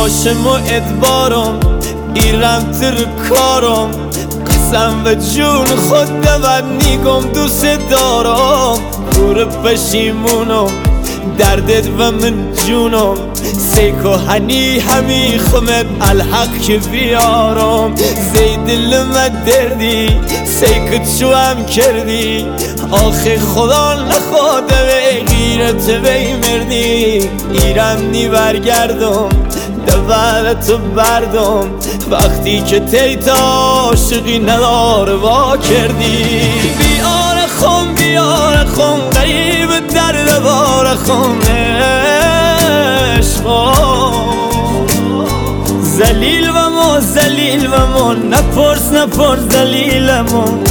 باشم و ادبارم ایرم تر کارم قسم و جون خود دود نیگم دوست دارم دور پشیمونم دردت و من جونم سیکو هنی همی خمت الحق که بیارم زیدل من دردی سیکت شو هم کردی آخه خدا نخواده به غیرت بی مردی ایرم نی برگردم دورتو بردم وقتی که تیتا عاشقی نداره وا کردی بیار خون غریب درد بار خون عشقم زلیل و ما نپرس دلیلمون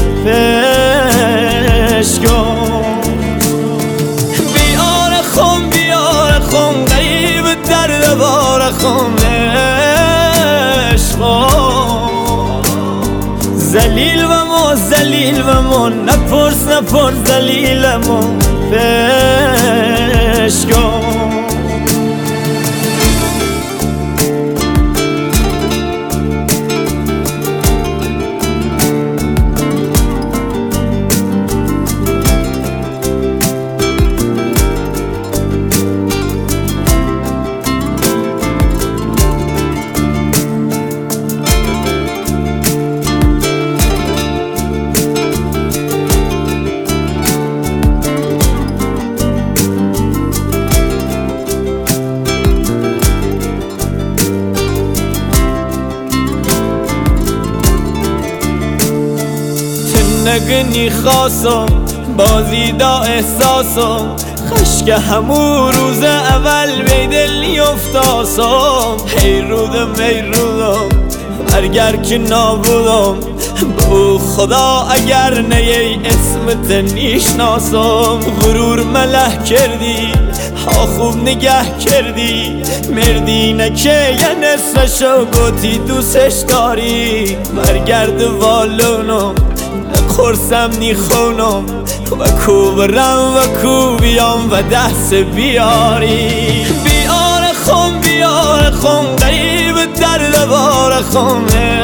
پیش کن بیار خون غریب درد بار خون عشقم زلیل و ما نپرس دلیلمون پیش کن نگنی خواستم بازی دا احساسم خشک همون روز اول بیدلی افتاسم هی رودم برگر که نابودم بو خدا اگر نیه اسمت نیشناسم غرور مله کردی ها خوب نگه کردی مردی نکه یه نصفشو گوتی دوستش داری برگرد والونم خورسم نی خونم و کو برم و کو بیام و دست بیاری بیار خون غریب درد بار خون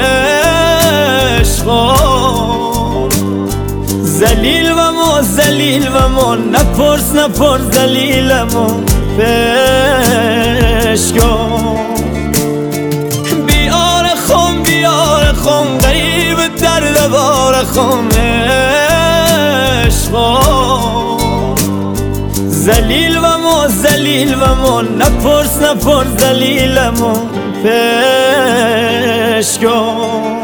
عشقم زلیل و ما نپرس دلیلمون پیش کن بیار خون غریب درد بار خون عشقم زلیل و ما نپرس دلیلمون پیش کن